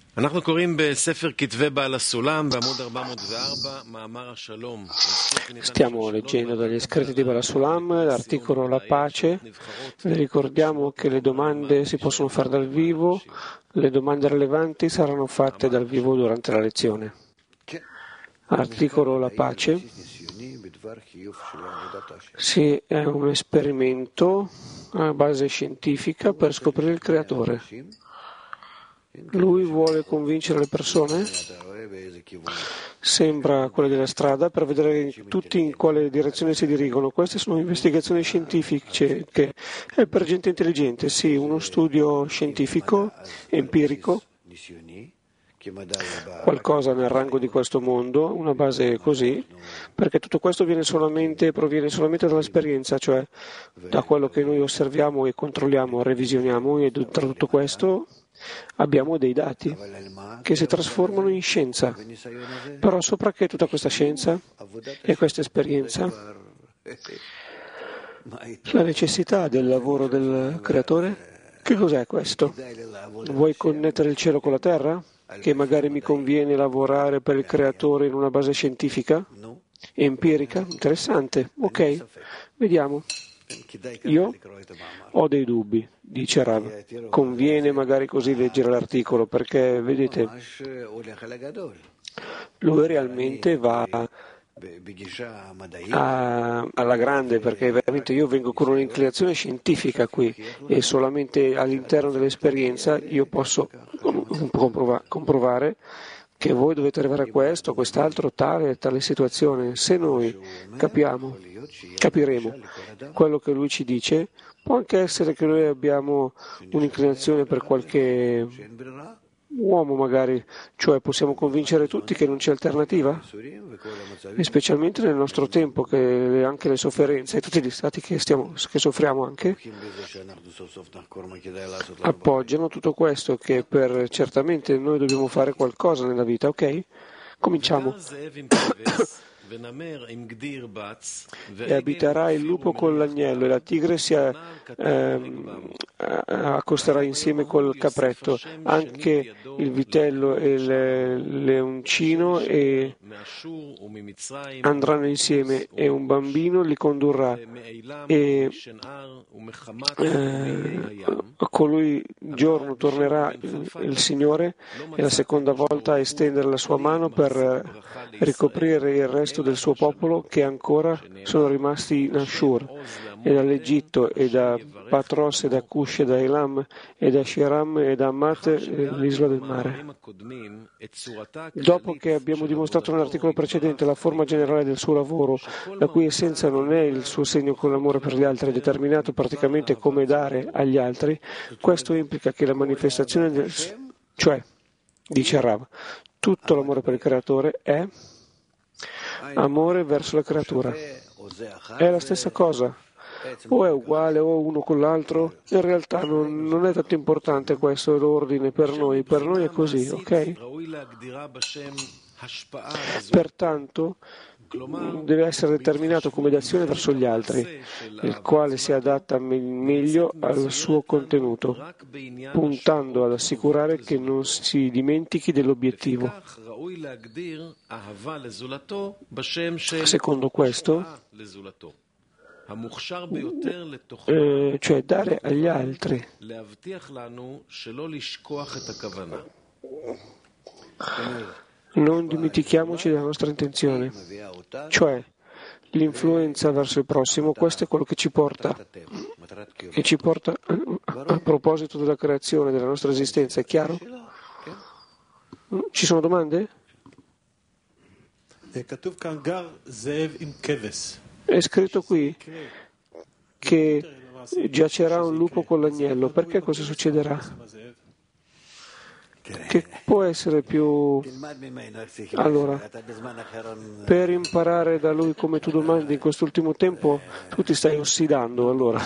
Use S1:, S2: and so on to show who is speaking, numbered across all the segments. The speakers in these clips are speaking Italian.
S1: אנחנו קוראים בספר כתבי בעל הסולם בעמוד 404 מאמר השלום.
S2: Stiamo leggendo dagli scritti di Bala Sulam l'articolo La pace. Vi ricordiamo che le domande si possono fare dal vivo, le domande rilevanti saranno fatte dal vivo durante la lezione. Articolo La pace. Sì, è un esperimento a base scientifica per scoprire il creatore. Lui vuole convincere le persone, sembra quelle della strada, per vedere tutti in quale direzione si dirigono. Queste sono investigazioni scientifiche che è per gente intelligente, sì, uno studio scientifico, empirico, qualcosa nel rango di questo mondo, una base così, perché tutto questo proviene solamente dall'esperienza, cioè da quello che noi osserviamo e controlliamo, revisioniamo, e tra tutto questo abbiamo dei dati che si trasformano in scienza. Però sopra che tutta questa scienza e questa esperienza, la necessità del lavoro del creatore, che cos'è questo? Vuoi connettere il cielo con la terra? Che magari mi conviene lavorare per il creatore in una base scientifica? Empirica? Interessante. Ok, vediamo. Io ho dei dubbi, dice Rav. Conviene magari così leggere l'articolo, perché, vedete, lui realmente va alla grande, perché veramente io vengo con un'inclinazione scientifica qui e solamente all'interno dell'esperienza io posso comprovare che voi dovete arrivare a questo, quest'altro, tale situazione. Se noi capiremo quello che lui ci dice, può anche essere che noi abbiamo un'inclinazione per qualche uomo magari, cioè possiamo convincere tutti che non c'è alternativa, e specialmente nel nostro tempo, che anche le sofferenze e tutti gli stati che soffriamo anche appoggiano tutto questo, che certamente noi dobbiamo fare qualcosa nella vita, ok? Cominciamo. E abiterà il lupo con l'agnello e la tigre si accosterà insieme col capretto, anche il vitello e il leoncino andranno insieme e un bambino li condurrà, e a colui giorno tornerà il Signore e la seconda volta a estendere la sua mano per ricoprire il resto del suo popolo che ancora sono rimasti in Ashur, e dall'Egitto, e da Patros, e da Cush, e da Elam, e da Shiram, e da Amat, l'isola del mare. Dopo che abbiamo dimostrato nell'articolo precedente la forma generale del suo lavoro, la cui essenza non è il suo segno con l'amore per gli altri, è determinato praticamente come dare agli altri, questo implica che la manifestazione cioè, dice Rav, tutto l'amore per il creatore è amore verso la creatura. È la stessa cosa, o è uguale o uno con l'altro. In realtà non è tanto importante questo l'ordine per noi è così, ok? Pertanto deve essere determinato come d'azione verso gli altri, il quale si adatta meglio al suo contenuto, puntando ad assicurare che non si dimentichi dell'obiettivo. Secondo questo, cioè dare agli altri. Non dimentichiamoci della nostra intenzione, cioè l'influenza verso il prossimo. Questo è quello che ci porta a proposito della creazione, della nostra esistenza. È chiaro? Ci sono domande? È scritto qui che giacerà un lupo con l'agnello. Perché cosa succederà? Che può essere più... Allora, per imparare da lui come tu domandi in quest'ultimo tempo, tu ti stai ossidando, allora.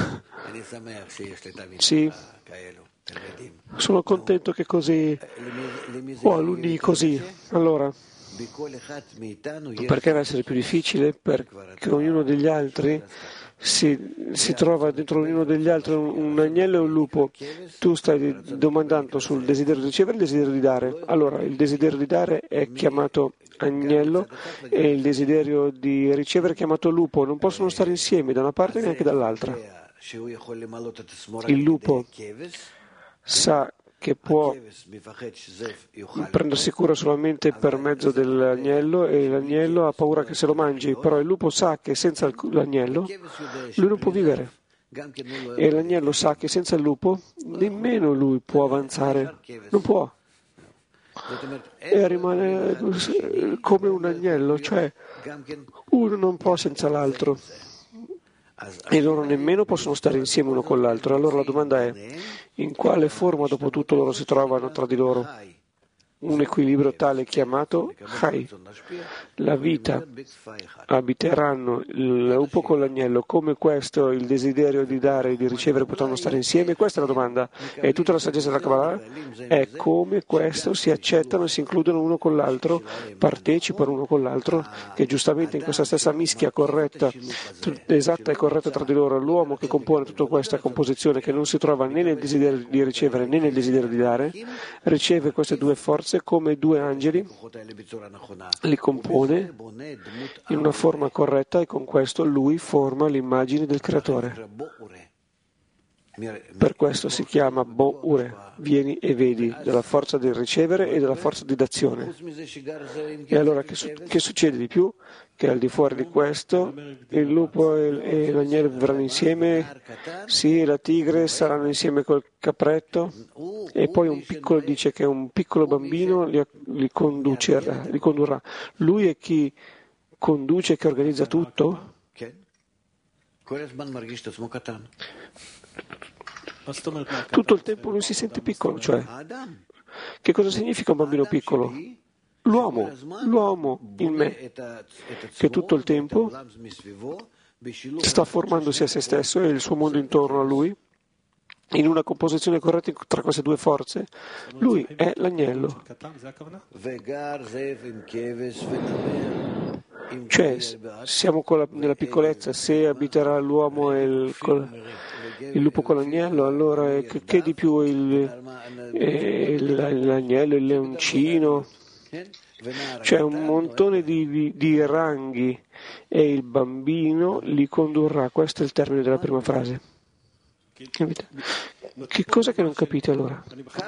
S2: Sì, sono contento che così ho alunni così. Allora, Perché deve essere più difficile? Perché ognuno degli altri si trova dentro ognuno degli altri un agnello e un lupo. Tu stai domandando sul desiderio di ricevere e il desiderio di dare. Allora, il desiderio di dare è chiamato agnello e il desiderio di ricevere è chiamato lupo. Non possono stare insieme da una parte e neanche dall'altra. Il lupo sa che può prendersi cura solamente per mezzo dell'agnello e l'agnello ha paura che se lo mangi, però il lupo sa che senza l'agnello lui non può vivere e l'agnello sa che senza il lupo nemmeno lui può avanzare, non può e rimane come un agnello, cioè uno non può senza l'altro. E loro nemmeno possono stare insieme uno con l'altro. Allora la domanda è: in quale forma dopo tutto loro si trovano tra di loro? Un equilibrio tale chiamato Chai. La vita abiteranno il lupo con l'agnello. Come questo il desiderio di dare e di ricevere potranno stare insieme? Questa è la domanda. E tutta la saggezza della Kabbalah è come questo si accettano e si includono uno con l'altro, partecipano uno con l'altro, che giustamente in questa stessa mischia corretta, esatta e corretta tra di loro, l'uomo che compone tutta questa composizione, che non si trova né nel desiderio di ricevere né nel desiderio di dare, riceve queste due forze come due angeli, li compone in una forma corretta e con questo lui forma l'immagine del creatore. Per questo si chiama Bo-Ure, vieni e vedi, della forza del ricevere e della forza di d'azione. E allora che succede di più? Che al di fuori di questo il lupo e l'agnello vivranno insieme, sì, la tigre saranno insieme col capretto e poi un piccolo dice che un piccolo bambino li condurrà. Lui è chi conduce e che organizza tutto? Tutto il tempo lui si sente piccolo, cioè che cosa significa un bambino piccolo? L'uomo in me, che tutto il tempo sta formandosi a se stesso e il suo mondo intorno a lui, in una composizione corretta tra queste due forze. Lui è l'agnello. Cioè, siamo nella piccolezza, se abiterà l'uomo e il lupo con l'agnello, allora che di più l'agnello, il leoncino? C'è un montone di ranghi e il bambino li condurrà. Questo è il termine della prima frase. Capite? Che cosa che non capite allora?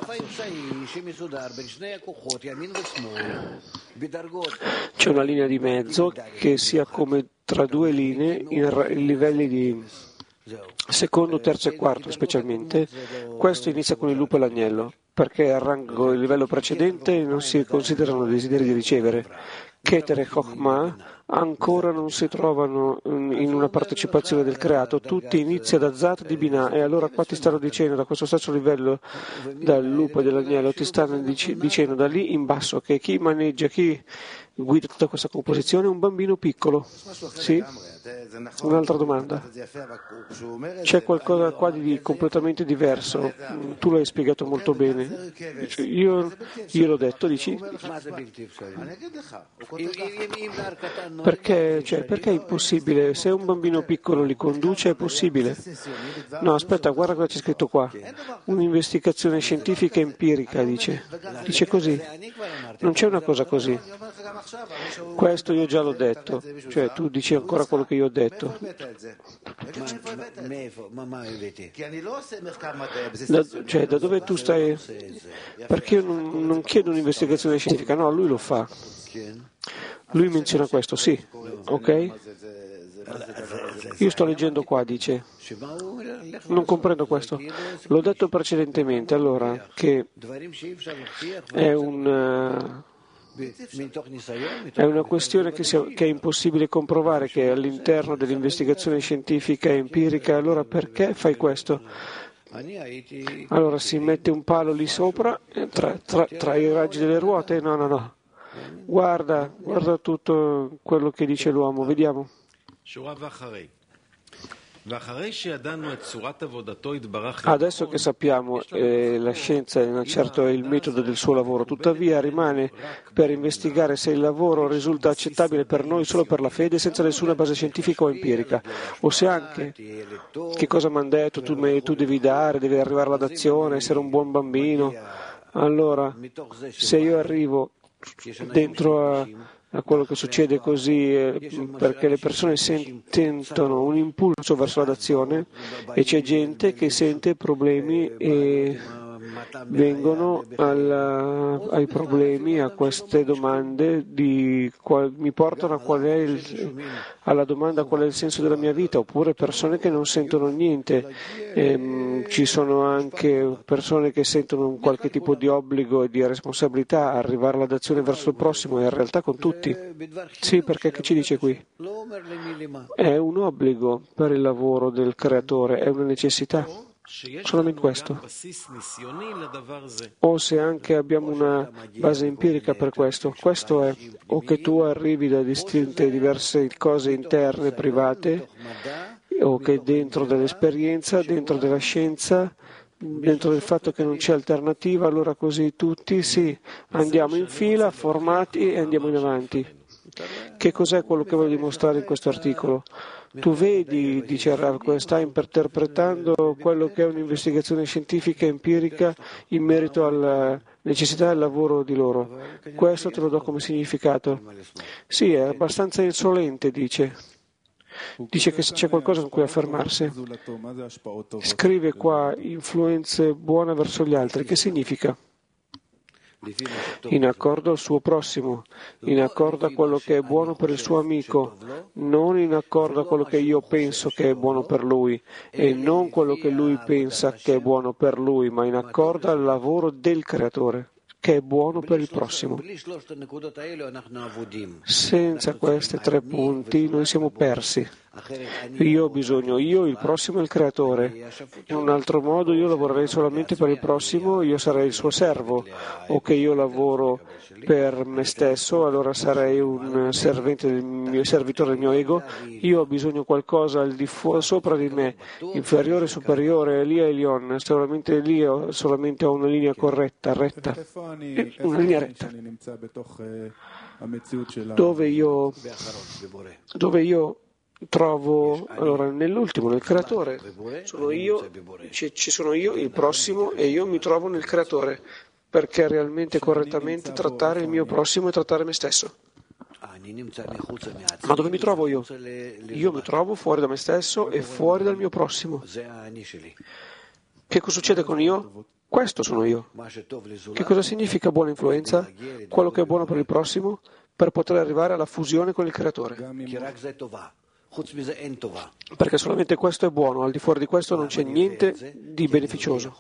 S2: C'è una linea di mezzo che sia come tra due linee in livelli di secondo, terzo e quarto specialmente. Questo inizia con il lupo e l'agnello, perché al rango, il livello precedente non si considerano desideri di ricevere. Keter e Chokhmah ancora non si trovano in una partecipazione del creato, tutti inizia da Zat di Binah, e allora qua ti stanno dicendo da questo stesso livello, dal lupo e dell'agnello, ti stanno dicendo da lì in basso che chi maneggia, chi guida tutta questa composizione è un bambino piccolo. Sì? Un'altra domanda. C'è qualcosa qua di completamente diverso. Tu l'hai spiegato molto bene. Io l'ho detto, dici? Perché è impossibile? Se un bambino piccolo li conduce è possibile. No, aspetta, guarda cosa c'è scritto qua. Un'investigazione scientifica empirica, dice. Dice così. Non c'è una cosa così. Questo io già l'ho detto. Cioè, tu dici ancora quello che io ho detto. Da dove tu stai? Perché io non chiedo un'investigazione scientifica, no, lui lo fa. Lui menziona questo, sì, ok? Io sto leggendo qua, dice. Non comprendo questo. L'ho detto precedentemente, allora, che è una questione che è impossibile comprovare, che è all'interno dell'investigazione scientifica e empirica. Allora perché fai questo? Allora si mette un palo lì sopra, tra i raggi delle ruote? No. Guarda tutto quello che dice l'uomo, vediamo. Adesso che sappiamo la scienza e certo è il metodo del suo lavoro, tuttavia rimane per investigare se il lavoro risulta accettabile per noi solo per la fede senza nessuna base scientifica o empirica, o se anche, che cosa mi hanno detto, tu devi dare, devi arrivare all'adozione, essere un buon bambino. Allora, se io arrivo dentro a quello che succede così perché le persone sentono un impulso verso l'adozione e c'è gente che sente problemi e vengono ai problemi, a queste domande, mi portano alla domanda qual è il senso della mia vita, oppure persone che non sentono niente. Ci sono anche persone che sentono un qualche tipo di obbligo e di responsabilità a arrivare all'adozione verso il prossimo e in realtà con tutti. Sì, perché che ci dice qui? È un obbligo per il lavoro del creatore, è una necessità. Solamente questo. O se anche abbiamo una base empirica per questo. Questo è o che tu arrivi da distinte diverse cose interne, private, o che dentro dell'esperienza, dentro della scienza, dentro del fatto che non c'è alternativa, allora così tutti sì, andiamo in fila, formati e andiamo in avanti. Che cos'è quello che voglio dimostrare in questo articolo? Tu vedi, dice Rav, stai interpretando quello che è un'investigazione scientifica empirica in merito alla necessità del lavoro di loro. Questo te lo do come significato. Sì, è abbastanza insolente, dice. Dice che c'è qualcosa con cui affermarsi. Scrive qua influenze buone verso gli altri. Che significa? In accordo al suo prossimo, in accordo a quello che è buono per il suo amico, non in accordo a quello che io penso che è buono per lui e non quello che lui pensa che è buono per lui, ma in accordo al lavoro del creatore, che è buono per il prossimo. Senza questi 3 punti noi siamo persi. Io ho bisogno, io, il prossimo e il creatore. In un altro modo io lavorerei solamente per il prossimo, io sarei il suo servo, o che io lavoro per me stesso, allora sarei un servitore del mio ego. Io ho bisogno di qualcosa al di fuori, sopra di me, inferiore, superiore, lì a Elion, solamente lì solamente ho una linea corretta, retta, una linea retta. Dove io trovo, allora nell'ultimo, nel creatore, ci sono io, il prossimo, e io mi trovo nel creatore, perché realmente correttamente trattare il mio prossimo e trattare me stesso. Ma dove mi trovo io? Io mi trovo fuori da me stesso e fuori dal mio prossimo. Che cosa succede con io? Questo sono io. Che cosa significa buona influenza? Quello che è buono per il prossimo, per poter arrivare alla fusione con il creatore. Perché solamente questo è buono, al di fuori di questo non c'è niente di beneficioso.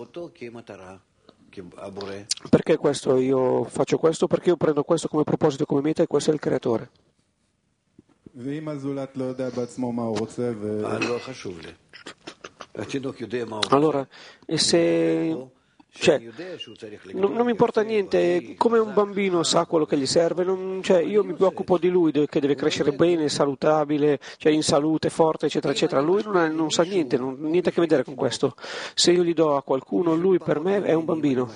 S2: Perché questo io faccio questo? Perché io prendo questo come proposito e come meta e questo è il creatore. Allora, e se... non mi importa niente, come un bambino sa quello che gli serve, io mi occupo di lui che deve crescere bene, salutabile, in salute, forte, eccetera, eccetera. Lui non sa niente, niente a che vedere con questo. Se io gli do a qualcuno, lui per me è un bambino.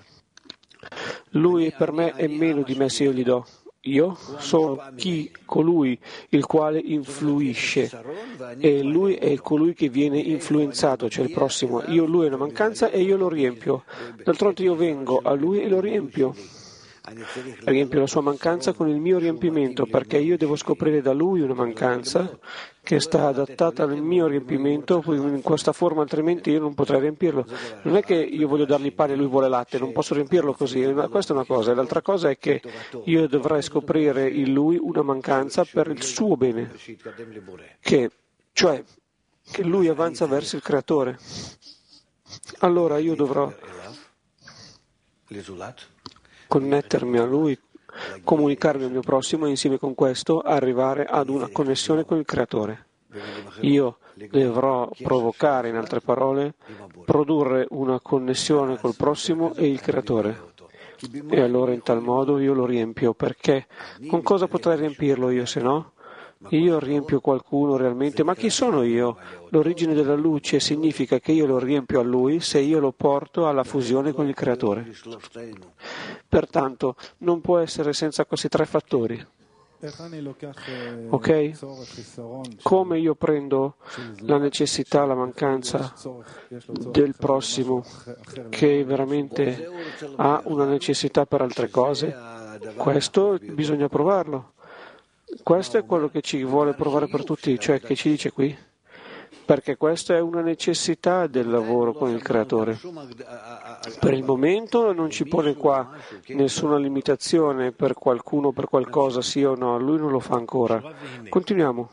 S2: Lui per me è meno di me se io gli do. Io sono colui il quale influisce e lui è colui che viene influenzato, cioè il prossimo. Lui è una mancanza e io lo riempio. D'altronde io vengo a lui e lo riempio. Riempio la sua mancanza con il mio riempimento, perché io devo scoprire da lui una mancanza che sta adattata al mio riempimento in questa forma, altrimenti io non potrei riempirlo. Non è che io voglio dargli pane e lui vuole latte, non posso riempirlo così. Questa è una cosa. E l'altra cosa è che io dovrei scoprire in lui una mancanza per il suo bene, cioè che lui avanza verso il creatore. Allora io dovrò connettermi a lui, comunicarmi al mio prossimo e insieme con questo arrivare ad una connessione con il creatore. Io dovrò provocare, in altre parole, produrre una connessione col prossimo e il creatore. E allora in tal modo io lo riempio, perché con cosa potrei riempirlo io se no? Io riempio qualcuno realmente, ma chi sono io? L'origine della luce significa che io lo riempio a lui se io lo porto alla fusione con il Creatore. Pertanto non può essere senza questi tre fattori. Ok? Come io prendo la necessità, la mancanza del prossimo che veramente ha una necessità per altre cose, questo bisogna provarlo. Questo è quello che ci vuole provare per tutti, cioè che ci dice qui, perché questa è una necessità del lavoro con il Creatore. Per il momento non ci pone qua nessuna limitazione per qualcuno o per qualcosa, sì o no, lui non lo fa ancora. Continuiamo.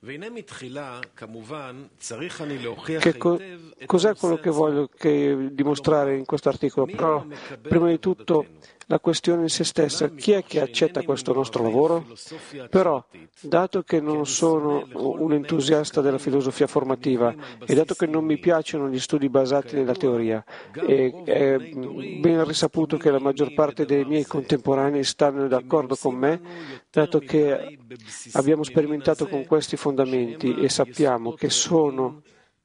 S2: Cos'è quello che voglio dimostrare in questo articolo? Però, prima di tutto, la questione in se stessa, chi è che accetta questo nostro lavoro? Però, dato che non sono un entusiasta della filosofia formativa e dato che non mi piacciono gli studi basati nella teoria, e è ben risaputo che la maggior parte dei miei contemporanei stanno d'accordo con me, dato che abbiamo sperimentato con questi fondamenti e sappiamo che sono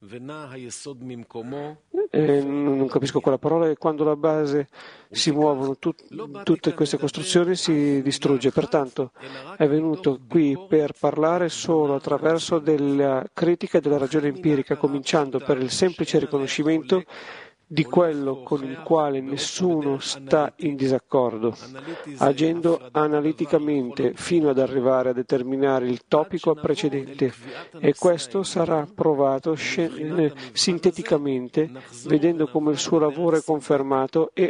S2: non capisco quella parola, e quando la base si muovono tutte queste costruzioni si distrugge. Pertanto è venuto qui per parlare solo attraverso della critica e della ragione empirica, cominciando per il semplice riconoscimento di quello con il quale nessuno sta in disaccordo, agendo analiticamente fino ad arrivare a determinare il topico precedente, e questo sarà provato sinteticamente, vedendo come il suo lavoro è confermato e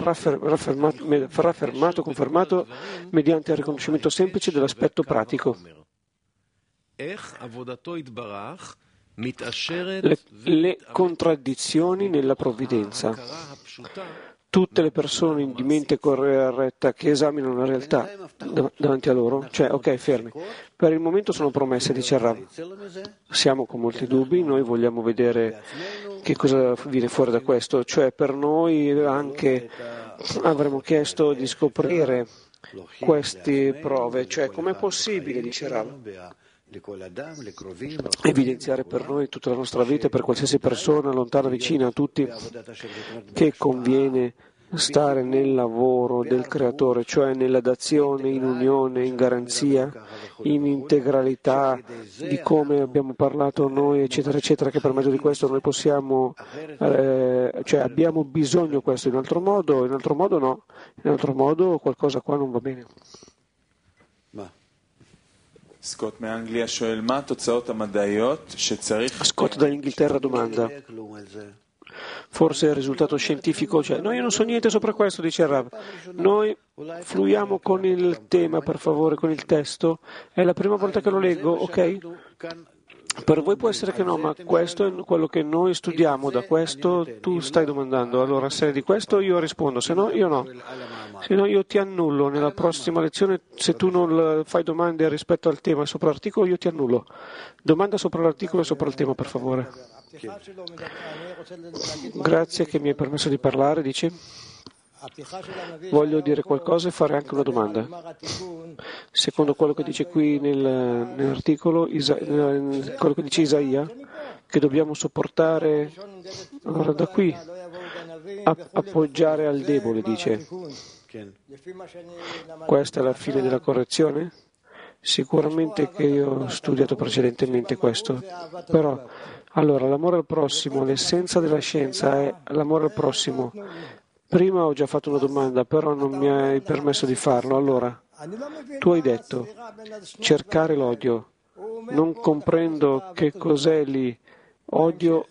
S2: confermato mediante il riconoscimento semplice dell'aspetto pratico. Le contraddizioni nella provvidenza. Tutte le persone di mente corretta che esaminano la realtà davanti a loro, cioè, ok, fermi. Per il momento sono promesse, dice il Rav. Siamo con molti dubbi, noi vogliamo vedere che cosa viene fuori da questo, cioè per noi anche avremmo chiesto di scoprire queste prove, cioè com'è possibile, dice Rav, evidenziare per noi tutta la nostra vita, per qualsiasi persona, lontana, vicina, a tutti, che conviene stare nel lavoro del Creatore, cioè nella dazione, in unione, in garanzia, in integralità di come abbiamo parlato noi, eccetera, eccetera, che per mezzo di questo noi possiamo, cioè abbiamo bisogno di questo, in altro modo no, in altro modo qualcosa qua non va bene.
S3: Scott
S2: dall'Inghilterra domanda: forse il risultato scientifico, cioè no, io non so niente sopra questo, dice il Rav. Noi fluiamo con il tema, per favore, con il testo. È la prima volta che lo leggo, ok? Per voi può essere che no, ma questo è quello che noi studiamo, da questo tu stai domandando. Allora, se è di questo io rispondo, se no io no. Se no io ti annullo nella prossima lezione, se tu non fai domande rispetto al tema sopra l'articolo, io ti annullo. Domanda sopra l'articolo e sopra il tema, per favore. Grazie che mi hai permesso di parlare, dice. Voglio dire qualcosa e fare anche una domanda. Secondo quello che dice qui nell'articolo, quello che dice Isaia, che dobbiamo sopportare, allora da qui, appoggiare al debole, dice. Questa è la fine della correzione? Sicuramente che io ho studiato precedentemente questo, però, allora, l'amore al prossimo, l'essenza della scienza è l'amore al prossimo. Prima ho già fatto una domanda, però non mi hai permesso di farlo. Allora, tu hai detto cercare l'odio. Non comprendo che cos'è lì. Odio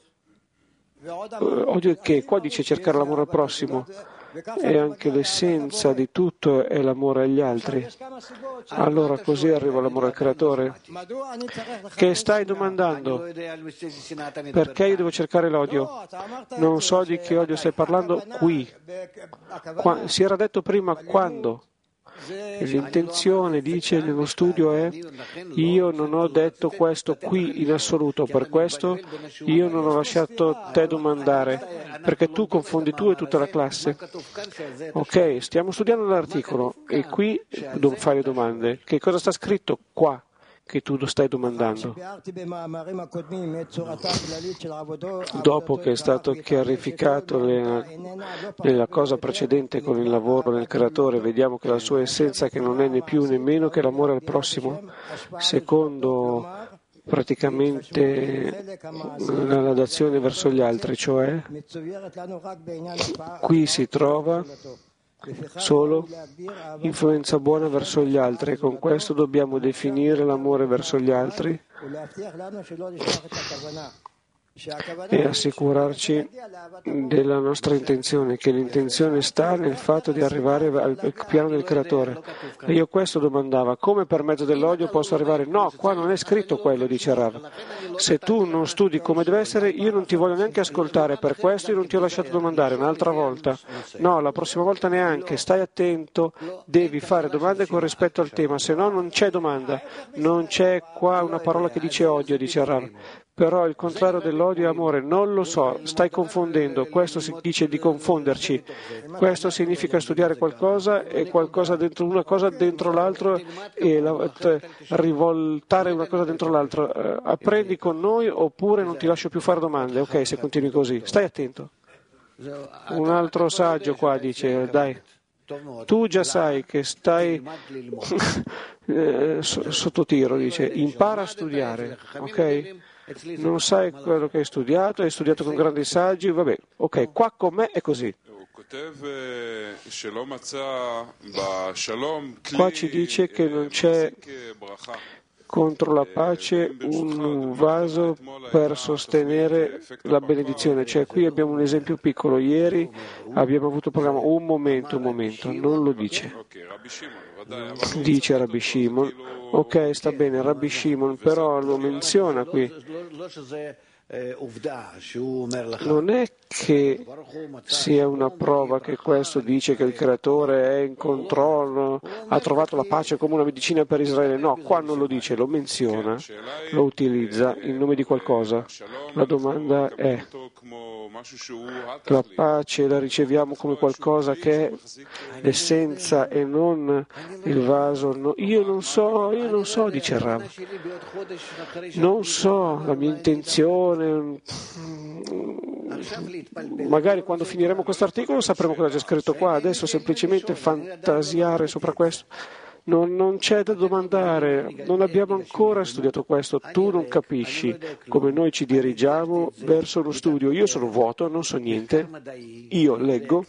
S2: è che? Qua dice cercare l'amore al prossimo. E anche l'essenza di tutto è l'amore agli altri. Allora così arriva l'amore al Creatore. Che stai domandando? Perché io devo cercare l'odio? Non so di che odio stai parlando qui. Si era detto prima quando. L'intenzione, dice nello studio, è: io non ho detto questo qui in assoluto, per questo io non ho lasciato te domandare, perché tu confondi tu e tutta la classe. Ok, stiamo studiando l'articolo e qui fai le domande. Che cosa sta scritto qua? che tu stai domandando. Dopo che è stato chiarificato nella cosa precedente con il lavoro del creatore, vediamo che la sua essenza che non è né più né meno che l'amore al prossimo, secondo praticamente la ladazione verso gli altri, cioè qui si trova solo influenza buona verso gli altri, e con questo dobbiamo definire l'amore verso gli altri e assicurarci della nostra intenzione, che l'intenzione sta nel fatto di arrivare al piano del creatore. E io questo domandava, come per mezzo dell'odio posso arrivare? No, qua non è scritto quello, dice Rav. Se tu non studi come deve essere, io non ti voglio neanche ascoltare, per questo io non ti ho lasciato domandare un'altra volta. No, la prossima volta neanche, stai attento, devi fare domande con rispetto al tema, se no non c'è domanda, non c'è qua una parola che dice odio, dice Rav. Però il contrario dell'odio è amore, non lo so, stai confondendo, questo si dice di confonderci, questo significa studiare qualcosa e qualcosa dentro una cosa dentro l'altro e rivoltare una cosa dentro l'altro. Apprendi con noi oppure non ti lascio più fare domande, ok, se continui così, stai attento. Un altro saggio qua dice, dai. Tu già sai che stai sotto tiro, dice, impara a studiare, ok? Non sai quello che hai studiato con grandi saggi, vabbè, ok, qua con me è così. Qua ci dice che non c'è contro la pace un vaso per sostenere la benedizione, cioè qui abbiamo un esempio piccolo, ieri abbiamo avuto un programma, un momento, non lo dice Rabbi Shimon, ok, sta bene, Rabbi Shimon, però lo menziona qui. Non è che sia una prova che questo dice che il creatore è in controllo, ha trovato la pace come una medicina per Israele. No, qua non lo dice, lo menziona, lo utilizza in nome di qualcosa. La domanda è: la pace la riceviamo come qualcosa che è l'essenza e non il vaso? No, io non so, dice Rav. Non so, la mia intenzione. Magari quando finiremo questo articolo sapremo cosa c'è scritto qua, adesso semplicemente fantasiare sopra questo. Non c'è da domandare, non abbiamo ancora studiato questo, tu non capisci come noi ci dirigiamo verso lo studio. Io sono vuoto, non so niente, io leggo.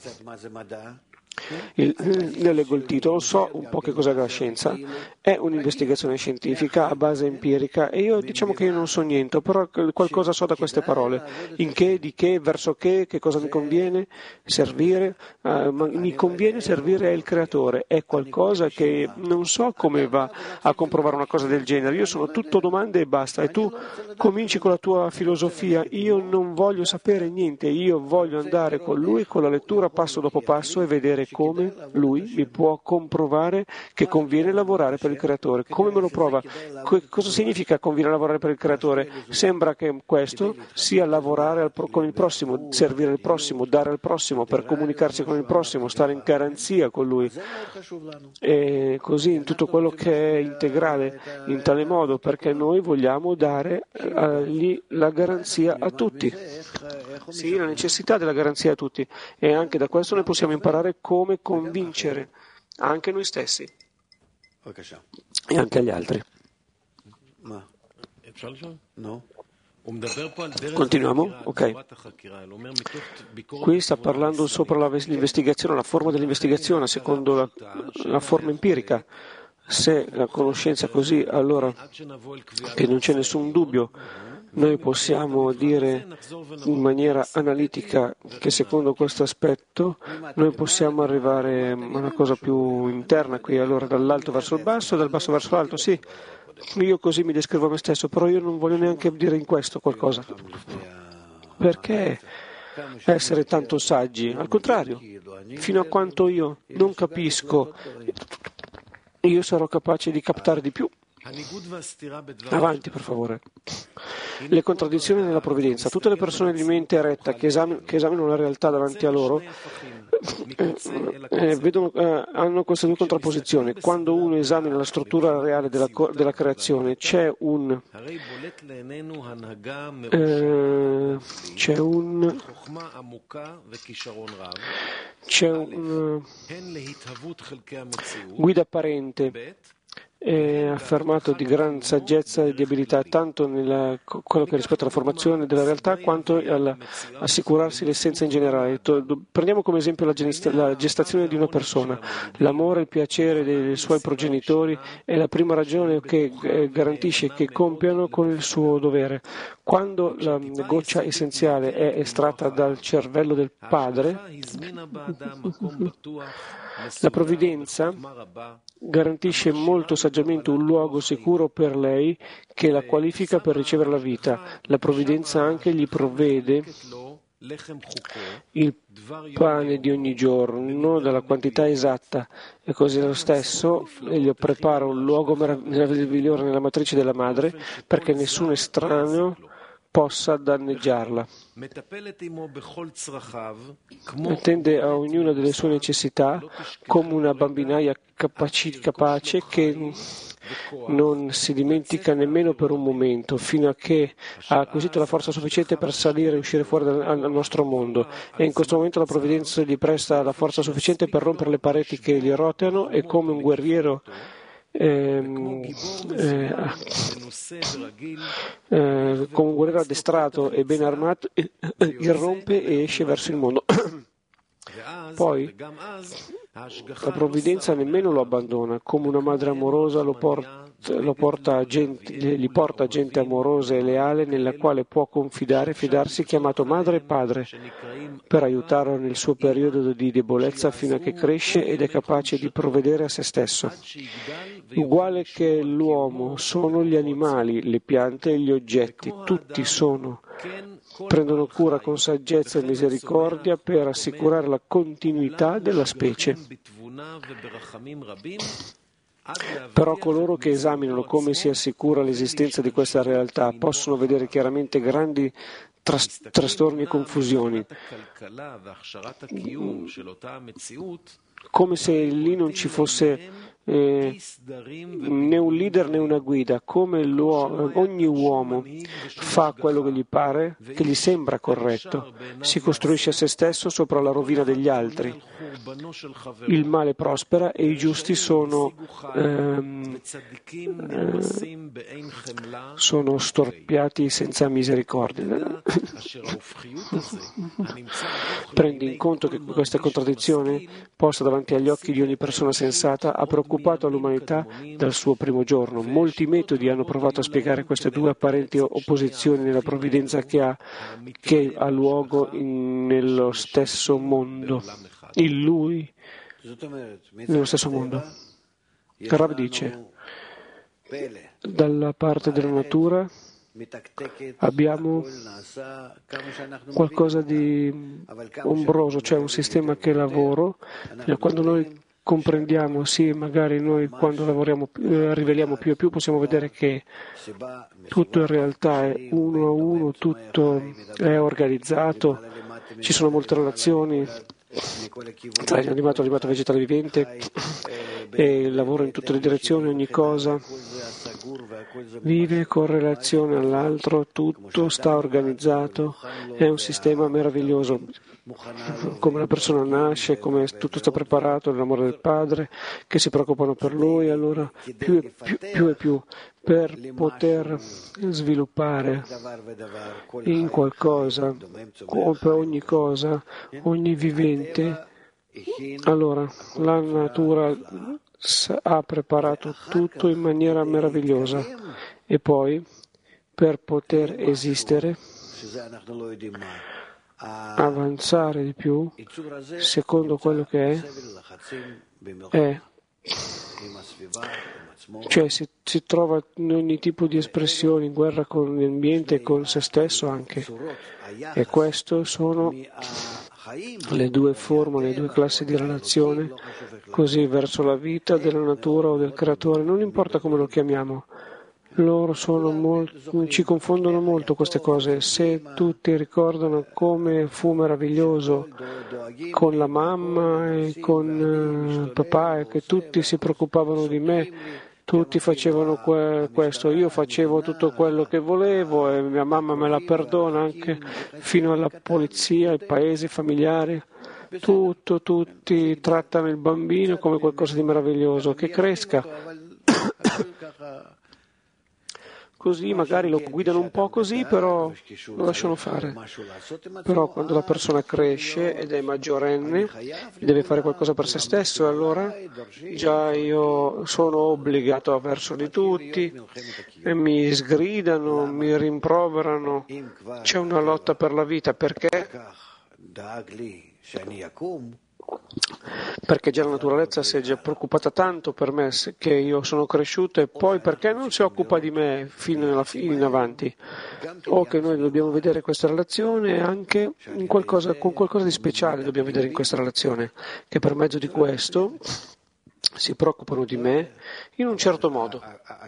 S2: Ne leggo il titolo, so un po' che cos'è la scienza, è un'investigazione scientifica a base empirica e io diciamo che io non so niente, però qualcosa so da queste parole, in che, di che, verso che cosa mi conviene servire, mi conviene servire al creatore, è qualcosa che non so come va a comprovare una cosa del genere, io sono tutto domande e basta, e tu cominci con la tua filosofia, io non voglio sapere niente, io voglio andare con lui, con la lettura passo dopo passo e vedere come lui mi può comprovare che conviene lavorare per il creatore. Come me lo prova? Cosa significa conviene lavorare per il creatore? Sembra che questo sia lavorare con il prossimo, servire il prossimo, dare al prossimo, per comunicarsi con il prossimo, stare in garanzia con lui. E così in tutto quello che è integrale, in tale modo, perché noi vogliamo dare la garanzia a tutti. Sì, la necessità della garanzia a tutti. E anche da questo noi possiamo imparare come convincere anche noi stessi e anche gli altri. Continuiamo? Ok. Qui sta parlando sopra l'investigazione, la forma dell'investigazione, secondo la forma empirica. Se la conoscenza è così, allora che non c'è nessun dubbio, noi possiamo dire in maniera analitica che secondo questo aspetto noi possiamo arrivare a una cosa più interna qui, allora dall'alto verso il basso e dal basso verso l'alto, sì, io così mi descrivo me stesso, però io non voglio neanche dire in questo qualcosa. Perché essere tanto saggi? Al contrario, fino a quanto io non capisco, io sarò capace di captare di più. Avanti, per favore. Le contraddizioni nella provvidenza. Tutte le persone di mente eretta che esaminano la realtà davanti a loro hanno queste due contrapposizioni. Quando uno esamina la struttura reale della creazione, c'è un guida apparente affermato di gran saggezza e di abilità tanto nel quello che rispetta alla formazione della realtà quanto all'assicurarsi l'essenza in generale. Prendiamo come esempio la gestazione di una persona. L'amore e il piacere dei suoi progenitori è la prima ragione che garantisce che compiano con il suo dovere. Quando la goccia essenziale è estratta dal cervello del padre, la provvidenza garantisce molto saggiamente un luogo sicuro per lei che la qualifica per ricevere la vita. La provvidenza anche gli provvede il pane di ogni giorno della quantità esatta e così lo stesso gli prepara un luogo meraviglioso nella matrice della madre perché nessun estraneo possa danneggiarla. Attende a ognuna delle sue necessità come una bambinaia capace che non si dimentica nemmeno per un momento, fino a che ha acquisito la forza sufficiente per salire e uscire fuori dal nostro mondo. E in questo momento la provvidenza gli presta la forza sufficiente per rompere le pareti che gli roteano e come un guerriero addestrato e ben armato irrompe e esce verso il mondo. Poi la provvidenza nemmeno lo abbandona, come una madre amorosa gli porta gente amorosa e leale nella quale può confidare e fidarsi, chiamato madre e padre, per aiutarlo nel suo periodo di debolezza fino a che cresce ed è capace di provvedere a se stesso. Uguale che l'uomo sono gli animali, le piante e gli oggetti, tutti prendono cura con saggezza e misericordia per assicurare la continuità della specie. Però coloro che esaminano come si assicura l'esistenza di questa realtà possono vedere chiaramente grandi trastorni e confusioni, come se lì non ci fosse né un leader né una guida, come ogni uomo fa quello che gli pare, che gli sembra corretto, si costruisce a se stesso sopra la rovina degli altri. Il male prospera e i giusti sono storpiati senza misericordia. Prendi in conto che questa contraddizione, posta davanti agli occhi di ogni persona sensata, ha preoccupato l'umanità dal suo primo giorno. Molti metodi hanno provato a spiegare queste due apparenti opposizioni nella provvidenza che ha luogo nello stesso mondo. In lui, nello stesso mondo. Il Rav dice, dalla parte della natura abbiamo qualcosa di ombroso, cioè un sistema che lavora. Quando noi comprendiamo, sì, magari noi quando lavoriamo, riveliamo più e più, possiamo vedere che tutto in realtà è uno a uno, tutto è organizzato, ci sono molte relazioni tra l'animato vegetale vivente e lavora in tutte le direzioni, ogni cosa vive con relazione all'altro, tutto sta organizzato, è un sistema meraviglioso. Come la persona nasce, come tutto sta preparato nell'amore del padre, che si preoccupano per lui, allora più e più per poter sviluppare in qualcosa, per ogni cosa, ogni vivente. Allora la natura ha preparato tutto in maniera meravigliosa e poi per poter esistere, avanzare di più secondo quello che è, cioè si trova in ogni tipo di espressione, in guerra con l'ambiente e con se stesso anche, e questo sono le due forme, le due classi di relazione così verso la vita della natura o del creatore, non importa come lo chiamiamo. Loro ci confondono molto queste cose. Se tutti ricordano come fu meraviglioso con la mamma e con il papà, e che tutti si preoccupavano di me, tutti facevano questo, io facevo tutto quello che volevo e mia mamma me la perdona anche fino alla polizia, ai paesi, ai familiari. Tutti trattano il bambino come qualcosa di meraviglioso, che cresca. Così magari lo guidano un po' così, però lo lasciano fare. Però quando la persona cresce ed è maggiorenne, deve fare qualcosa per se stesso, allora già io sono obbligato verso di tutti, e mi sgridano, mi rimproverano. C'è una lotta per la vita, perché? Perché già la naturalezza si è già preoccupata tanto per me che io sono cresciuto, e poi perché non si occupa di me fino in avanti? O che noi dobbiamo vedere questa relazione anche con qualcosa di speciale dobbiamo vedere in questa relazione, che per mezzo di questo si preoccupano di me in un certo modo.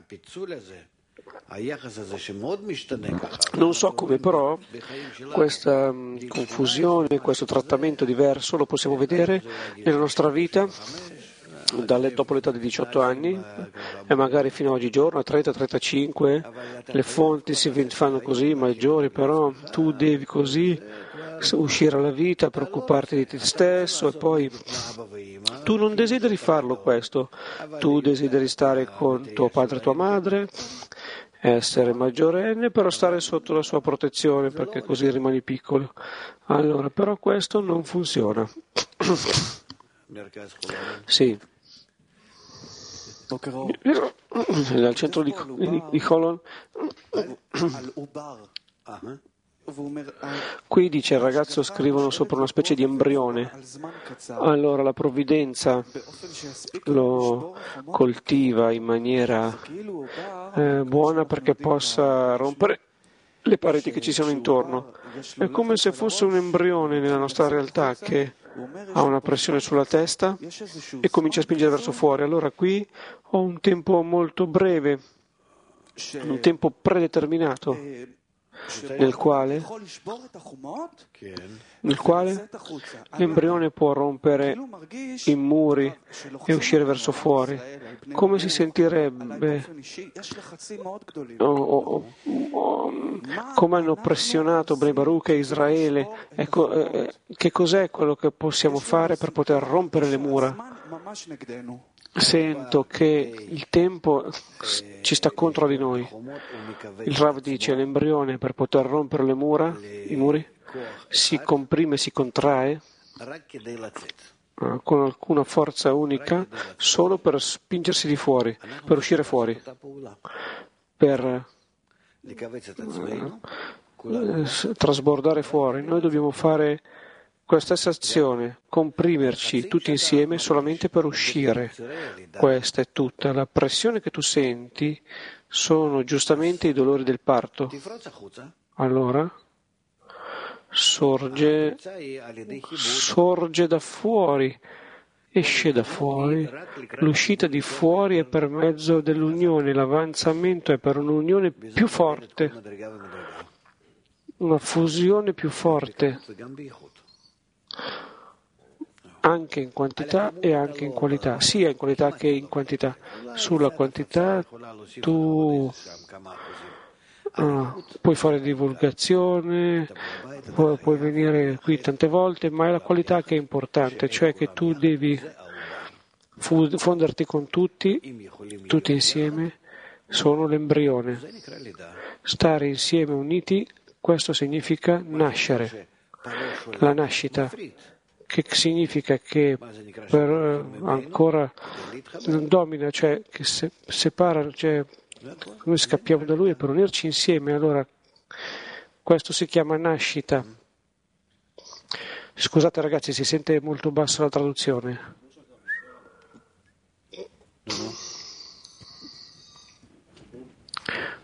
S2: Non so come, però questa confusione, questo trattamento diverso lo possiamo vedere nella nostra vita dopo l'età di 18 anni e magari fino a oggigiorno, a 30-35, le fonti si fanno così maggiori, però tu devi così uscire alla vita, preoccuparti di te stesso, e poi tu non desideri farlo questo, tu desideri stare con tuo padre e tua madre, essere maggiorenne, però stare sotto la sua protezione, perché così rimani piccolo. Allora, però questo non funziona. Sì. Al centro di Holon. Qui dice il ragazzo, scrivono sopra una specie di embrione. Allora la provvidenza lo coltiva in maniera buona perché possa rompere le pareti che ci sono intorno. È come se fosse un embrione nella nostra realtà che ha una pressione sulla testa e comincia a spingere verso fuori. Allora qui ho un tempo molto breve, un tempo predeterminato, nel quale l'embrione può rompere i muri e uscire verso fuori. Come si sentirebbe? Come hanno pressionato Bnei Baruch e Israele? Che cos'è quello che possiamo fare per poter rompere le mura? Sento che il tempo ci sta contro di noi. Il Rav dice l'embrione per poter rompere le mura, i muri, si comprime, si contrae con alcuna forza unica solo per spingersi di fuori, per uscire fuori, per trasbordare fuori. Noi dobbiamo fare questa stessa azione, comprimerci tutti insieme solamente per uscire. Questa è tutta. La pressione che tu senti sono giustamente i dolori del parto. Allora sorge da fuori, esce da fuori. L'uscita di fuori è per mezzo dell'unione, l'avanzamento è per un'unione più forte, una fusione più forte, anche in quantità e anche in qualità, sia in qualità che in quantità. Sulla quantità tu puoi fare divulgazione, puoi venire qui tante volte, ma è la qualità che è importante, cioè che tu devi fonderti con tutti insieme, sono l'embrione. Stare insieme uniti, questo significa nascere, la nascita, che significa che ancora non domina, cioè che separa, cioè noi scappiamo da lui per unirci insieme. Allora questo si chiama nascita. Scusate ragazzi, si sente molto bassa la traduzione.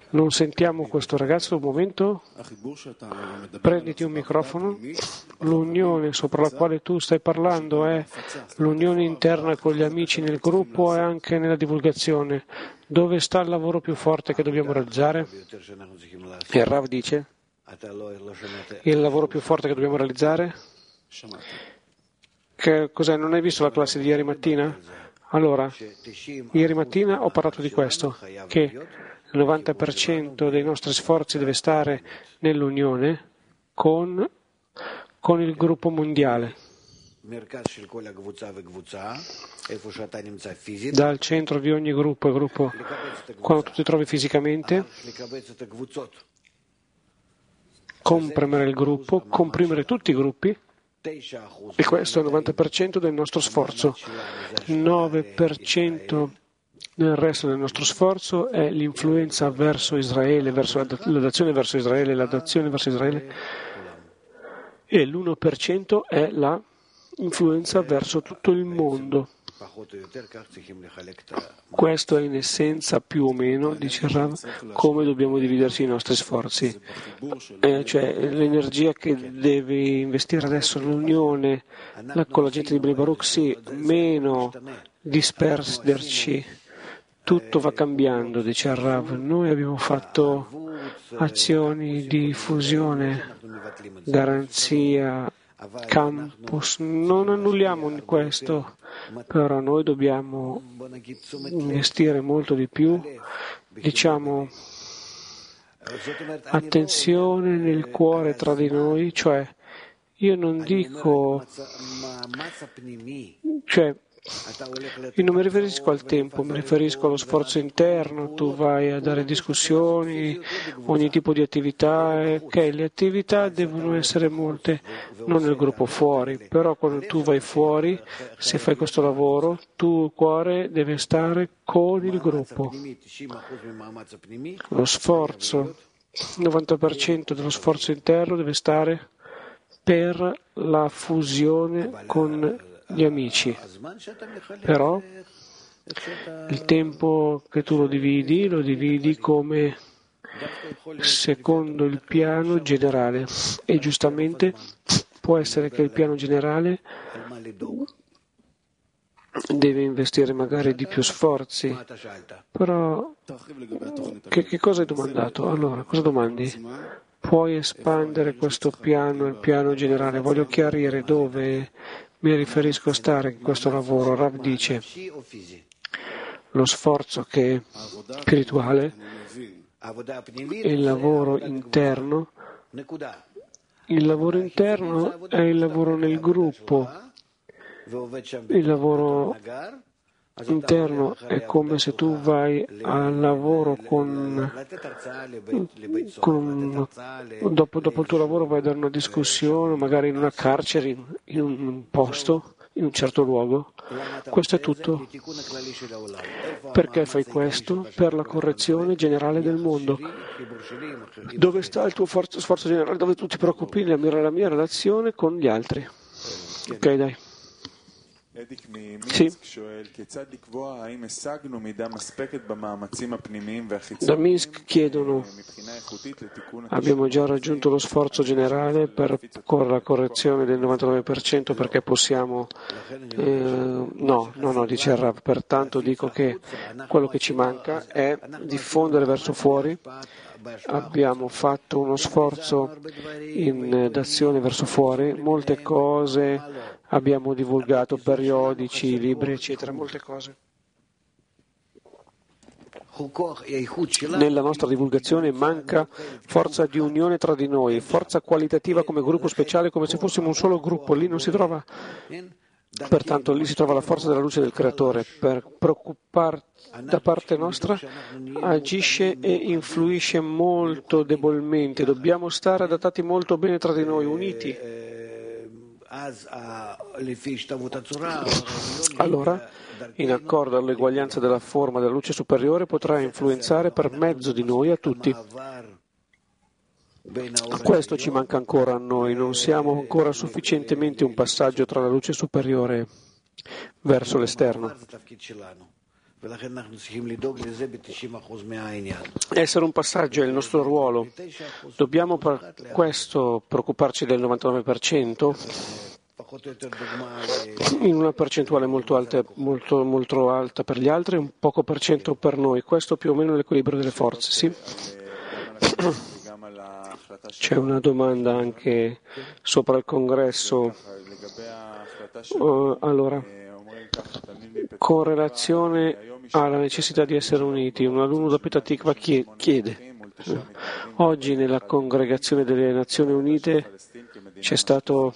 S2: Non sentiamo questo ragazzo un momento? Prenditi un microfono. L'unione sopra la quale tu stai parlando è l'unione interna con gli amici nel gruppo e anche nella divulgazione. Dove sta il lavoro più forte che dobbiamo realizzare? E Rav dice, il lavoro più forte che dobbiamo realizzare? Che cos'è? Non hai visto la classe di ieri mattina? Allora, ieri mattina ho parlato di questo, che il 90% dei nostri sforzi deve stare nell'unione con il gruppo mondiale. Dal centro di ogni gruppo e gruppo, quando tu ti trovi fisicamente, comprimere il gruppo, comprimere tutti i gruppi, e questo è il 90% del nostro sforzo. Il 9% del resto del nostro sforzo è l'influenza verso Israele, verso l'azione verso Israele, l'adozione verso Israele, e l'1% è la influenza verso tutto il mondo. Questo è in essenza più o meno, dice Rav, come dobbiamo dividerci i nostri sforzi. Cioè l'energia che devi investire adesso nell'unione con la gente di Bnei Baruch, sì, meno disperderci. Tutto va cambiando, dice Rav. Noi abbiamo fatto azioni di fusione, garanzia, campus. Non annulliamo questo, però noi dobbiamo investire molto di più, diciamo, attenzione nel cuore tra di noi, cioè io non dico, io non mi riferisco al tempo, mi riferisco allo sforzo interno. Tu vai a dare discussioni, ogni tipo di attività, le attività devono essere molte, non nel gruppo fuori, però quando tu vai fuori, se fai questo lavoro, il cuore deve stare con il gruppo. Lo sforzo, il 90% dello sforzo interno deve stare per la fusione con gli amici, però il tempo che tu lo dividi come secondo il piano generale, e giustamente può essere che il piano generale deve investire magari di più sforzi, però che cosa hai domandato? Allora, cosa domandi? Puoi espandere questo piano, il piano generale? Voglio chiarire dove mi riferisco a stare in questo lavoro. Rav dice lo sforzo che è spirituale, il lavoro interno. Il lavoro interno è il lavoro nel gruppo. Il lavoro interno è come se tu vai al lavoro dopo il tuo lavoro vai a dare una discussione, magari in una carcere, in un posto, in un certo luogo. Questo è tutto. Perché fai questo? Per la correzione generale del mondo. Dove sta il tuo sforzo generale? Dove tu ti preoccupi di ammirare la mia relazione con gli altri? Ok, dai. Sì. Da Minsk chiedono: abbiamo già raggiunto lo sforzo generale con la correzione del 99% perché possiamo... No, dice il Rav, pertanto dico che quello che ci manca è diffondere verso fuori. Abbiamo fatto uno sforzo d'azione verso fuori, molte cose abbiamo divulgato, periodici, libri, eccetera, molte cose. Nella nostra divulgazione manca forza di unione tra di noi, forza qualitativa come gruppo speciale, come se fossimo un solo gruppo. Lì non si trova, pertanto lì si trova la forza della luce del Creatore. Per preoccupare da parte nostra agisce e influisce molto debolmente. Dobbiamo stare adattati molto bene tra di noi, uniti. Allora, in accordo all'eguaglianza della forma della luce superiore, potrà influenzare per mezzo di noi a tutti. Questo ci manca ancora a noi, non siamo ancora sufficientemente un passaggio tra la luce superiore verso l'esterno. Essere un passaggio è il nostro ruolo. Dobbiamo per questo preoccuparci del 99%, in una percentuale molto alta per gli altri e un poco per cento per noi. Questo più o meno è l'equilibrio delle forze, sì? C'è una domanda anche sopra il congresso. Allora, con relazione alla necessità di essere uniti, un alunno da Petah Tikva chiede: oggi nella congregazione delle Nazioni Unite c'è stata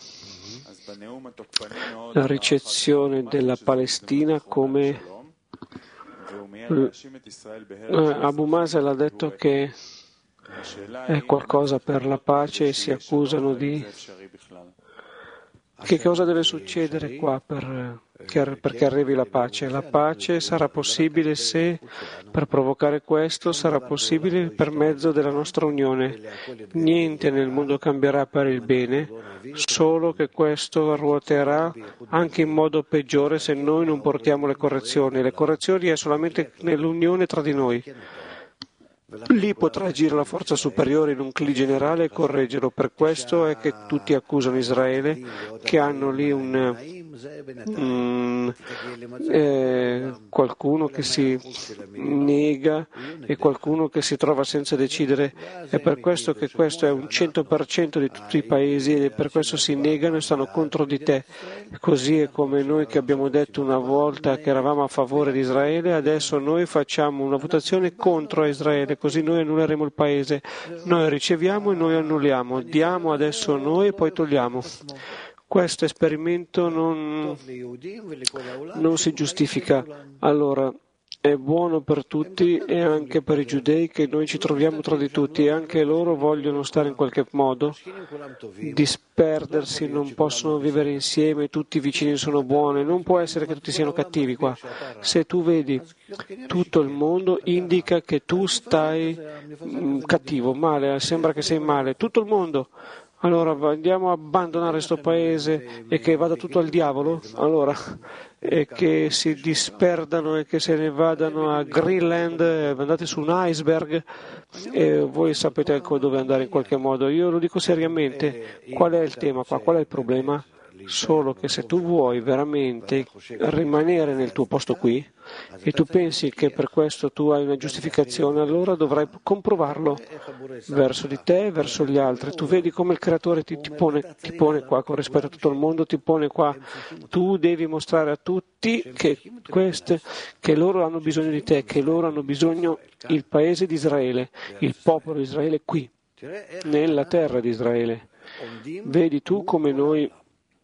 S2: la ricezione della Palestina come Abu Mazen ha detto che è qualcosa per la pace e si accusano di... Che cosa deve succedere qua perché arrivi la pace? La pace sarà possibile se, per provocare questo, sarà possibile per mezzo della nostra unione. Niente nel mondo cambierà per il bene, solo che questo ruoterà anche in modo peggiore se noi non portiamo le correzioni. Le correzioni è solamente nell'unione tra di noi. Lì potrà agire la forza superiore in un cli generale e correggerlo. Per questo è che tutti accusano Israele, che hanno lì qualcuno che si nega e qualcuno che si trova senza decidere. È per questo che questo è un 100% di tutti i paesi e per questo si negano e stanno contro di te. Così è come noi che abbiamo detto una volta che eravamo a favore di Israele, adesso noi facciamo una votazione contro Israele. Così noi annulleremo il paese. Noi riceviamo e noi annulliamo. Diamo adesso noi e poi togliamo. Questo esperimento non si giustifica. Allora, è buono per tutti e anche per i giudei che noi ci troviamo tra di tutti e anche loro vogliono stare in qualche modo, disperdersi, non possono vivere insieme, tutti i vicini sono buoni, non può essere che tutti siano cattivi qua. Se tu vedi tutto il mondo indica che tu stai cattivo, male, sembra che sei male, tutto il mondo. Allora andiamo a abbandonare questo paese e che vada tutto al diavolo? Allora, e che si disperdano e che se ne vadano a Greenland, andate su un iceberg e voi sapete dove andare in qualche modo. Io lo dico seriamente, qual è il tema qua, qual è il problema? Solo che se tu vuoi veramente rimanere nel tuo posto qui e tu pensi che per questo tu hai una giustificazione, allora dovrai comprovarlo verso di te e verso gli altri. Tu vedi come il Creatore ti pone qua con rispetto a tutto il mondo, ti pone qua. Tu devi mostrare a tutti che loro hanno bisogno di te, che loro hanno bisogno il paese di Israele, il popolo di Israele qui, nella terra di Israele. Vedi tu come noi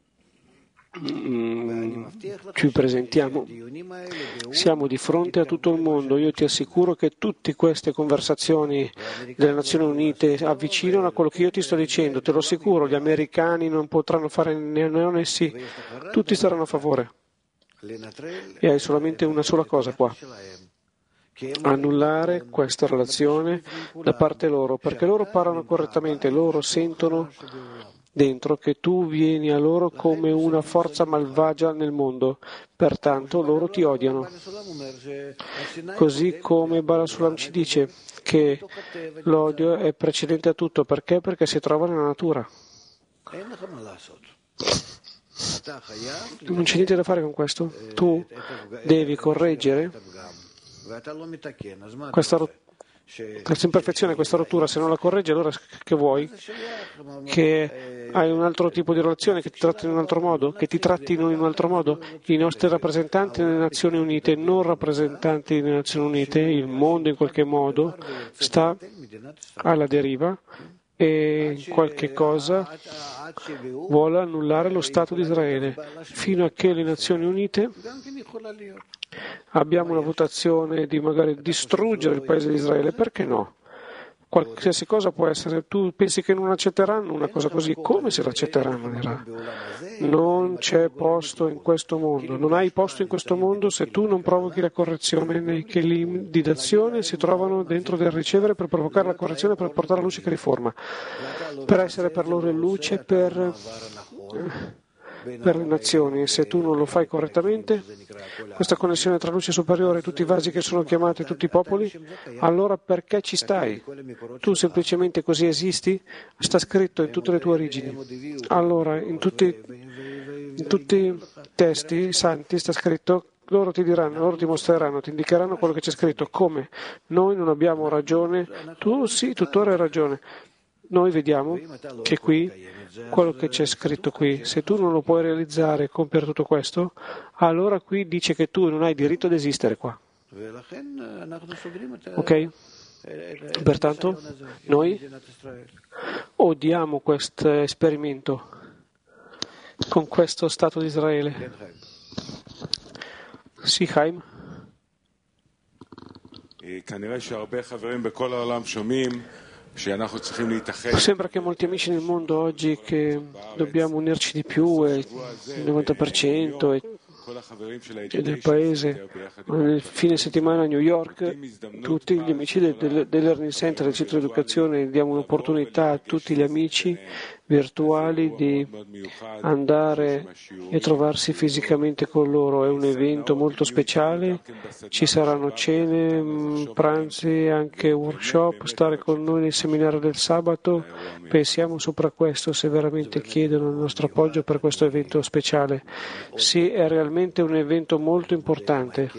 S2: ci presentiamo, siamo di fronte a tutto il mondo. Io ti assicuro che tutte queste conversazioni delle Nazioni Unite avvicinano a quello che io ti sto dicendo, te lo assicuro. Gli americani non potranno fare né no né sì, tutti saranno a favore e hai solamente una sola cosa qua: annullare questa relazione da parte loro, perché loro parlano correttamente, loro sentono dentro che tu vieni a loro come una forza malvagia nel mondo, pertanto loro ti odiano. Così come Bala Sulam ci dice che l'odio è precedente a tutto, perché? Perché si trova nella natura. Non c'è niente da fare con questo. Tu devi correggere questa imperfezione, questa rottura. Se non la correggi, allora che vuoi? Che hai un altro tipo di relazione, che ti trattino in un altro modo, che ti trattino in un altro modo. I nostri rappresentanti nelle Nazioni Unite, non rappresentanti nelle Nazioni Unite, il mondo in qualche modo sta alla deriva e in qualche cosa vuole annullare lo Stato di Israele, fino a che le Nazioni Unite abbiamo una votazione di magari distruggere il paese di Israele. Perché no? Qualsiasi cosa può essere. Tu pensi che non accetteranno una cosa così? Come se l'accetteranno? Non c'è posto in questo mondo, non hai posto in questo mondo se tu non provochi la correzione. Nei kelim di d'azione si trovano dentro del ricevere per provocare la correzione, per portare la luce che riforma, per essere per loro luce, per per le nazioni, e se tu non lo fai correttamente, questa connessione tra luce superiore e tutti i vasi che sono chiamati tutti i popoli, allora perché ci stai? Tu semplicemente così esisti? Sta scritto in tutte le tue origini. Allora, in tutti i testi santi sta scritto, loro ti diranno, loro ti mostreranno, ti indicheranno quello che c'è scritto. Come? Noi non abbiamo ragione, tu sì, tuttora hai ragione. Noi vediamo che qui, quello che c'è scritto qui, se tu non lo puoi realizzare e compiere tutto questo, allora qui dice che tu non hai diritto ad esistere qua. Ok? Pertanto noi odiamo questo esperimento con questo Stato di Israele. Sì, Chaim? Sembra che molti amici nel mondo oggi che dobbiamo unirci di più, il 90% del paese, nel fine settimana a New York, tutti gli amici dell'Learning Center, del centro di educazione, diamo un'opportunità a tutti gli amici virtuali di andare e trovarsi fisicamente con loro. È un evento molto speciale, ci saranno cene, pranzi, anche workshop, stare con noi nel seminario del sabato. Pensiamo sopra questo se veramente chiedono il nostro appoggio per questo evento speciale. Sì, è realmente un evento molto importante.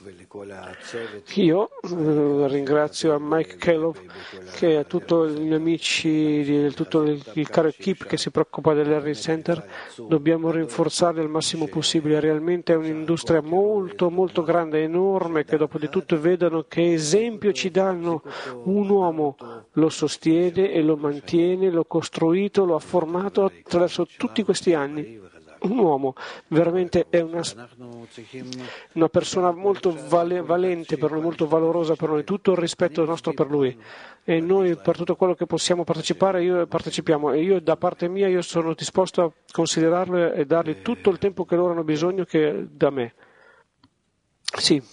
S2: Io ringrazio a Mike Kellogg e a tutti gli amici, tutto il caro equipe che si preoccupa dell'Learning Center. Dobbiamo rinforzarli al massimo possibile. Realmente è un'industria molto, molto grande, enorme, che dopo di tutto vedono che esempio ci danno. Un uomo lo sostiene e lo mantiene, l'ho costruito, lo ha formato attraverso tutti questi anni. Un uomo veramente è una persona molto valente per noi, molto valorosa per noi, tutto il rispetto nostro per lui, e noi per tutto quello che possiamo partecipare partecipiamo, e io da parte mia io sono disposto a considerarlo e dargli tutto il tempo che loro hanno bisogno che da me. Sì.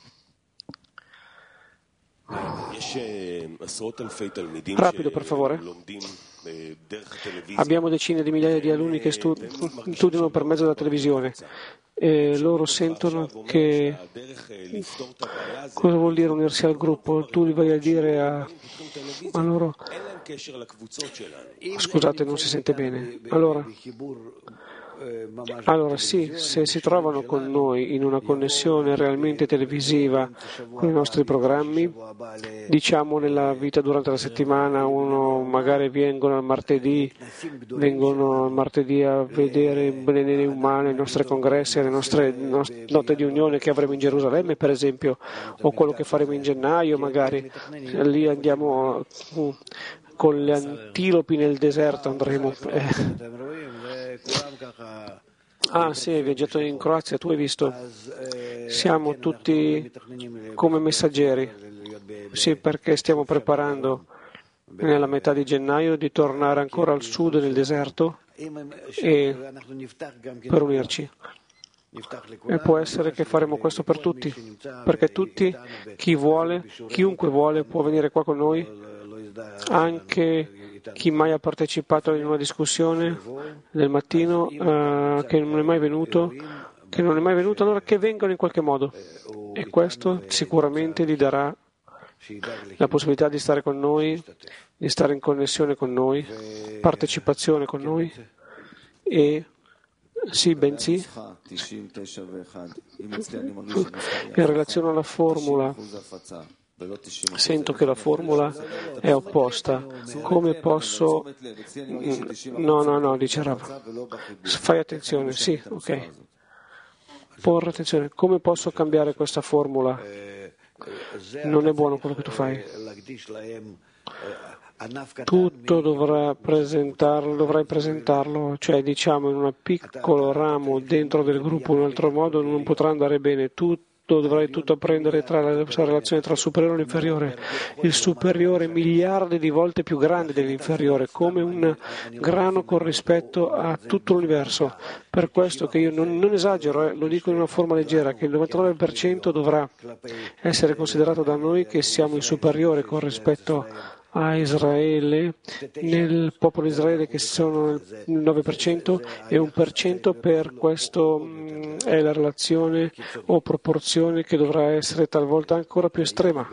S2: Rapido, per favore. Abbiamo decine di migliaia di alunni che studiano per mezzo della televisione e loro sentono che cosa vuol dire unirsi al gruppo. Tu li vai a dire a loro, scusate, non si sente bene. Allora sì, se si trovano con noi in una connessione realmente televisiva con i nostri programmi, diciamo nella vita durante la settimana, magari vengono al martedì a vedere le umane, i nostri congressi, le nostre note di unione che avremo in Gerusalemme, per esempio, o quello che faremo in gennaio, magari lì andiamo con le antilopi nel deserto, andremo. Ah sì, hai viaggiato in Croazia, tu hai visto? Siamo tutti come messaggeri. Sì, perché stiamo preparando nella metà di gennaio di tornare ancora al sud nel deserto e per unirci. E può essere che faremo questo per tutti, perché tutti, chiunque vuole può venire qua con noi, anche chi mai ha partecipato in una discussione del mattino, che non è mai venuto, allora che vengano in qualche modo. E questo sicuramente gli darà la possibilità di stare con noi, di stare in connessione con noi, partecipazione con noi e sì, bensì, in relazione alla formula, sento che la formula è opposta. Come posso... No, dice Rav. Fai attenzione, sì, ok. Porre attenzione. Come posso cambiare questa formula? Non è buono quello che tu fai. Tutto dovrai presentarlo, cioè diciamo in un piccolo ramo dentro del gruppo, in un altro modo non potrà andare bene. Dovrai tutto apprendere tra la relazione tra il superiore e l'inferiore. Il superiore è miliardi di volte più grande dell'inferiore, come un grano con rispetto a tutto l'universo. Per questo che io non esagero, lo dico in una forma leggera, che il 99% dovrà essere considerato da noi che siamo il superiore con rispetto a Israele, nel popolo di Israele che sono il 9% e 1% per questo è la relazione o proporzione che dovrà essere talvolta ancora più estrema.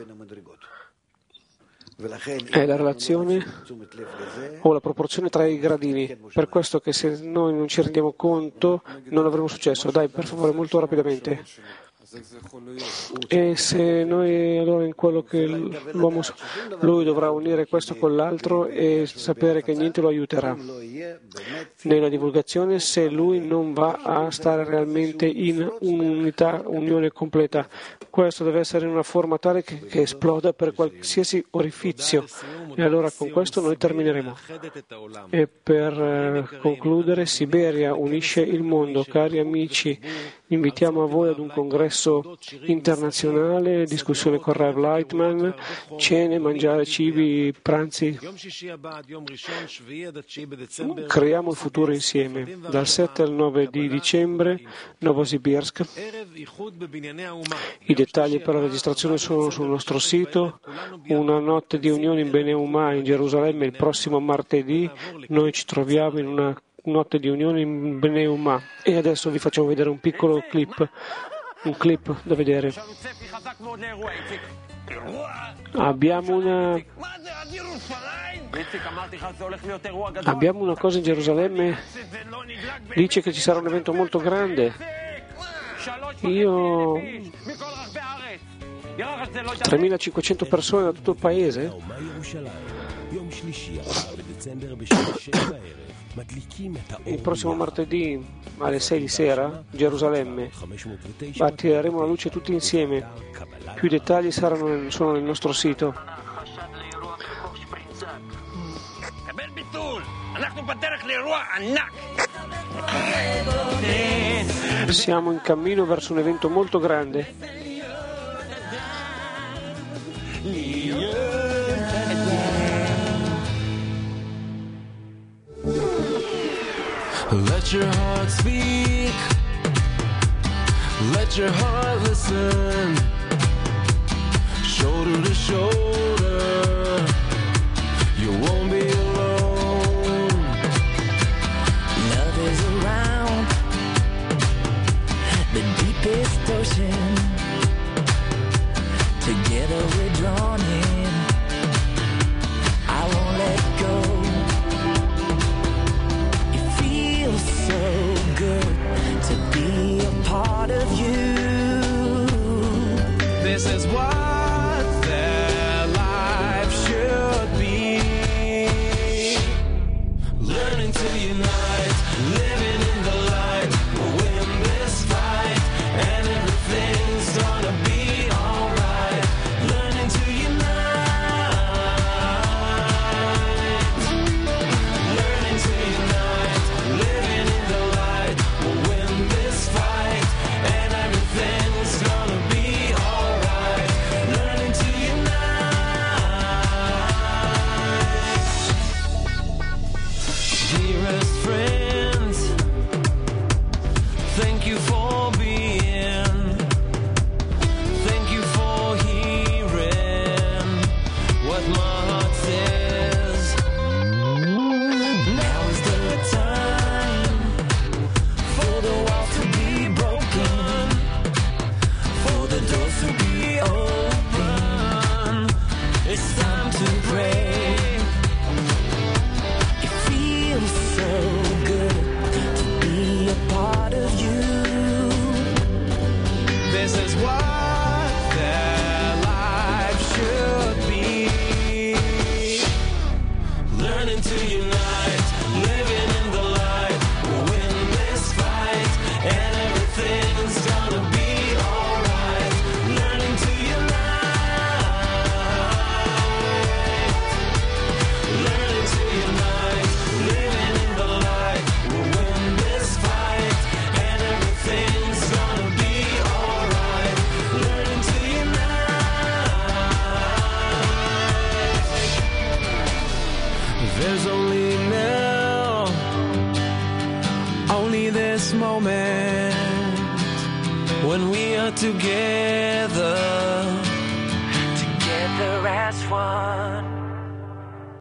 S2: È la relazione o la proporzione tra i gradini. Per questo che se noi non ci rendiamo conto non avremo successo. Dai, per favore, molto rapidamente. E se noi allora in quello che l'uomo lui dovrà unire questo con l'altro e sapere che niente lo aiuterà nella divulgazione se lui non va a stare realmente in un'unità, unione completa. Questo deve essere in una forma tale che esploda per qualsiasi orifizio. E allora con questo noi termineremo. E per concludere, Siberia unisce il mondo. Cari amici, invitiamo a voi ad un congresso internazionale, discussione con Rav Lightman, cene, mangiare, cibi, pranzi. Creiamo il futuro insieme. Dal 7 al 9 di dicembre, Novosibirsk. I dettagli per la registrazione sono sul nostro sito. Una notte di unione in Bnei Umma in Gerusalemme il prossimo martedì. Noi ci troviamo in una notte di unione in Bnei Umma. E adesso vi facciamo vedere un piccolo clip. Un clip da vedere. Abbiamo una cosa in Gerusalemme, dice che ci sarà un evento molto grande. 3.500 persone da tutto il paese. Il prossimo martedì alle 6 di sera, Gerusalemme, attireremo la luce tutti insieme. Più dettagli sono nel nostro sito. Siamo in cammino verso un evento molto grande.
S3: Let your heart speak, let your heart listen, shoulder to shoulder, you won't be alone.
S4: Love is around the deepest ocean, together we're drawn in, I won't let go. So good to be a part of you.
S3: This is what their life should be. Learning to unite, living in the light. We'll win this fight, and everything's gonna be alright. Learning to unite, learning to unite, living in the light. We'll win this fight, and everything's gonna be alright. Learning to unite. Dearest friends, thank you for being, thank you for hearing what my heart says.
S4: Now is the time for the walls to be broken, for the doors to be open. It's time to pray. It feels so good to be a part of you.
S3: This is what their life should be. Learning to unite, living in the light. We'll win this fight, and everything's gonna be alright. Learning to unite, learning to unite, living in the light. We'll win this fight, and everything's gonna be alright. Learning to unite. There's only now, only this moment, when we are together,
S4: Together as one.